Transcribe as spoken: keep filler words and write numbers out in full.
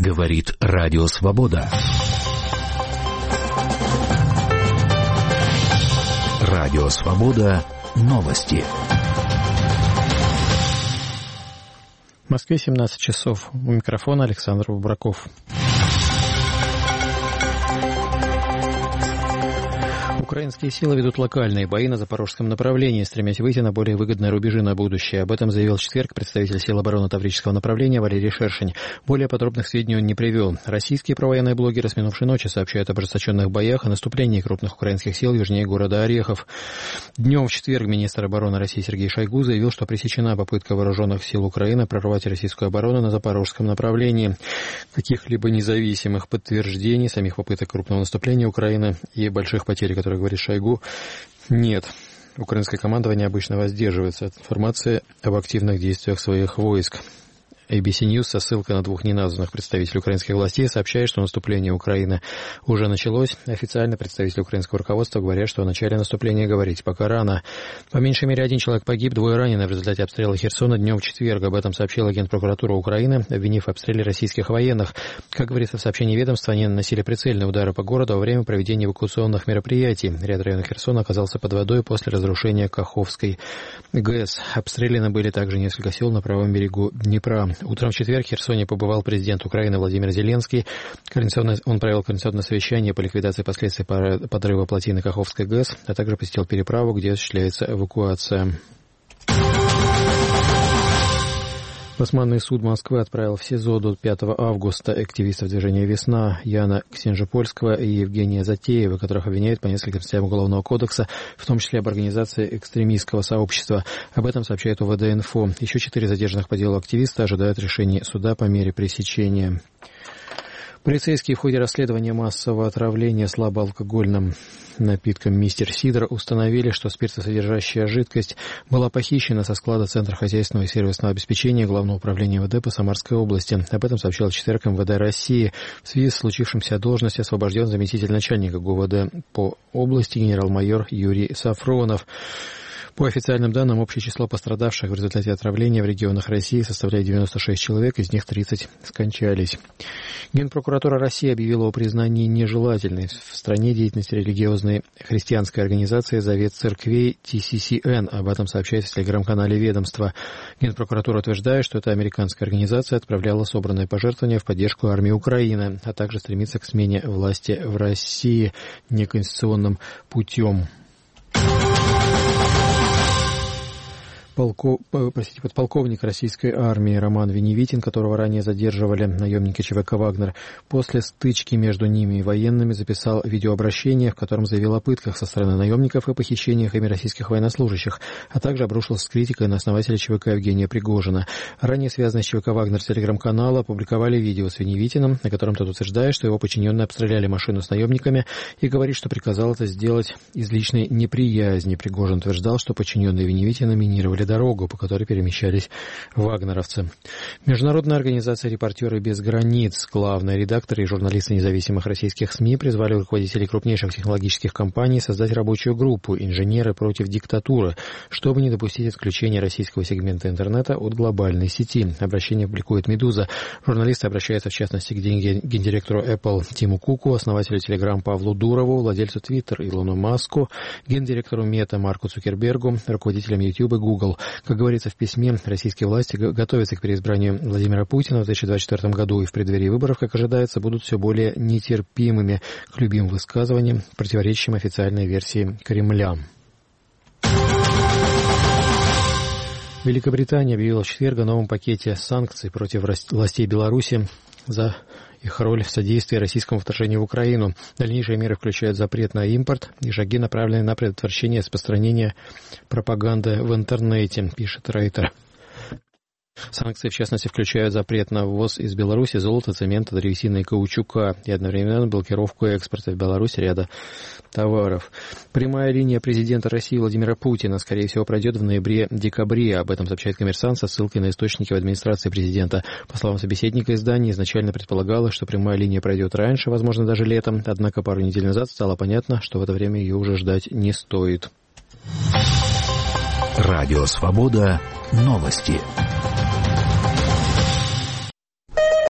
Говорит Радио Свобода. Радио Свобода. Новости. В Москве семнадцать часов. У микрофона Александр Бубраков. Украинские силы ведут локальные бои на запорожском направлении, стремясь выйти на более выгодные рубежи на будущее. Об этом заявил в четверг представитель сил обороны Таврического направления Валерий Шершень. Более подробных сведений он не привел. Российские провоенные блогеры с минувшей ночи сообщают об ожесточенных боях и наступлении крупных украинских сил южнее города Орехов. Днем в четверг министр обороны России Сергей Шойгу заявил, что пресечена попытка вооруженных сил Украины прорвать российскую оборону на запорожском направлении. Каких-либо независимых подтверждений самих попыток крупного наступления Украины и больших потерь, которые говорит Шойгу, нет. Украинское командование обычно воздерживается от информации об активных действиях своих войск. эй би си News со ссылкой на двух неназванных представителей украинских властей сообщает, что наступление Украины уже началось. Официально представители украинского руководства говорят, что о начале наступления говорить пока рано. По меньшей мере один человек погиб, двое ранены в результате обстрела Херсона днем в четверг. Об этом сообщил агент прокуратуры Украины, обвинив в обстреле российских военных. Как говорится в сообщении ведомства, они наносили прицельные удары по городу во время проведения эвакуационных мероприятий. Ряд районов Херсона оказался под водой после разрушения Каховской ГЭС. Обстреляны были также несколько сел на правом берегу Днепра. Утром в четверг в Херсоне побывал президент Украины Владимир Зеленский. Он провел координационное совещание по ликвидации последствий подрыва плотины Каховской ГЭС, а также посетил переправу, где осуществляется эвакуация. Басманный суд Москвы отправил в СИЗО до пятого августа активистов движения «Весна» Яна Ксенжепольского и Евгения Затеева, которых обвиняют по нескольким статьям Уголовного кодекса, в том числе об организации экстремистского сообщества. Об этом сообщает ОВД-Инфо. Еще четыре задержанных по делу активиста ожидают решения суда по мере пресечения. Полицейские в ходе расследования массового отравления слабоалкогольным напитком «Мистер Сидор» установили, что спиртосодержащая жидкость была похищена со склада Центра хозяйственного и сервисного обеспечения Главного управления эм вэ дэ по Самарской области. Об этом сообщил в четверг эм вэ дэ России. В связи с случившимся от должности освобожден заместитель начальника ГУВД по области генерал-майор Юрий Сафронов. По официальным данным, общее число пострадавших в результате отравления в регионах России составляет девяносто шесть человек, из них тридцать скончались. Генпрокуратура России объявила о признании нежелательной в стране деятельности религиозной христианской организации «Завет церквей» ти си си эн. Об этом сообщается в телеграм-канале ведомства. Генпрокуратура утверждает, что эта американская организация отправляла собранные пожертвования в поддержку армии Украины, а также стремится к смене власти в России неконституционным путем. Полко... Простите, подполковник российской армии Роман Веневитин, которого ранее задерживали наемники ЧВК «Вагнер», после стычки между ними и военными записал видеообращение, в котором заявил о пытках со стороны наемников и похищениях ими российских военнослужащих, а также обрушился с критикой на основателя ЧВК Евгения Пригожина. Ранее связанные с ЧВК «Вагнер» телеграм-канала опубликовали видео с Веневитиным, на котором тот утверждает, что его подчиненные обстреляли машину с наемниками, и говорит, что приказал это сделать из личной неприязни. Пригожин утверждал, что подчиненные Веневитина минировали дорогу, по которой перемещались вагнеровцы. Международная организация «Репортеры без границ», главные редакторы и журналисты независимых российских СМИ призвали руководителей крупнейших технологических компаний создать рабочую группу «Инженеры против диктатуры», чтобы не допустить отключения российского сегмента интернета от глобальной сети. Обращение публикует «Медуза». Журналисты обращаются в частности к гендиректору Apple Тиму Куку, основателю Telegram Павлу Дурову, владельцу Twitter Илону Маску, гендиректору Мета Марку Цукербергу, руководителям YouTube и Google. Как говорится в письме, российские власти готовятся к переизбранию Владимира Путина в две тысячи двадцать четвёртом году и в преддверии выборов, как ожидается, будут все более нетерпимыми к любым высказываниям, противоречащим официальной версии Кремля. Великобритания объявила в четверг о новом пакете санкций против властей Беларуси за их роль в содействии российскому вторжению в Украину. Дальнейшие меры включают запрет на импорт и шаги, направленные на предотвращение распространения пропаганды в интернете, пишет Рейтер. Санкции, в частности, включают запрет на ввоз из Беларуси золота, цемента, древесины и каучука и одновременно блокировку экспорта в Беларусь ряда товаров. Прямая линия президента России Владимира Путина, скорее всего, пройдет в ноябре-декабре. Об этом сообщает «Коммерсант» со ссылкой на источники в администрации президента. По словам собеседника издания, изначально предполагалось, что прямая линия пройдет раньше, возможно, даже летом. Однако пару недель назад стало понятно, что в это время ее уже ждать не стоит. Радио «Свобода». Новости.